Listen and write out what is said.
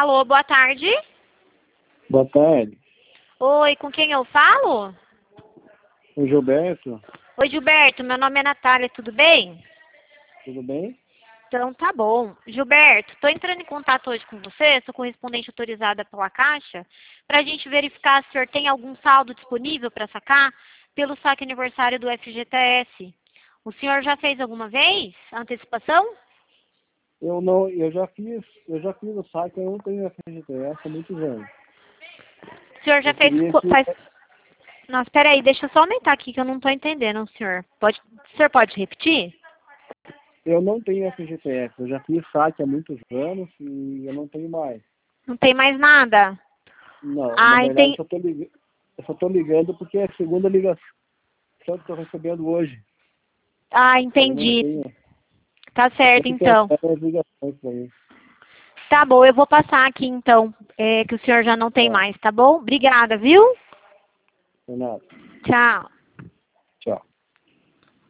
Alô, boa tarde. Boa tarde. Oi, com quem eu falo? O Gilberto, Oi, Gilberto, meu nome é Natália, tudo bem? tudo bem? Então tá bom. Gilberto, estou entrando em contato hoje com você, sou correspondente autorizada pela Caixa, para a gente verificar se o senhor tem algum saldo disponível para sacar pelo saque aniversário do FGTS. O senhor já fez alguma vez a antecipação? Eu não, eu já fiz o saque, eu não tenho FGTS há muitos anos. O senhor já Eu fez... queria que Faz... Nossa, peraí, deixa eu só aumentar aqui que eu não estou entendendo, senhor. O senhor pode repetir? eu não tenho FGTS, eu já fiz saque há muitos anos e eu não tenho mais. Não tem mais nada? Não, na Ah, verdade entendi. eu só estou ligando porque é a segunda ligação que eu estou recebendo hoje. Ah, Eu não entendi. tenho. Tá Eu certo, sempre quero então. as ligações para mim. Tá bom, eu vou passar aqui, então, que o senhor já não tem Tá, mais, tá bom? Obrigada, viu? Renato. Tchau.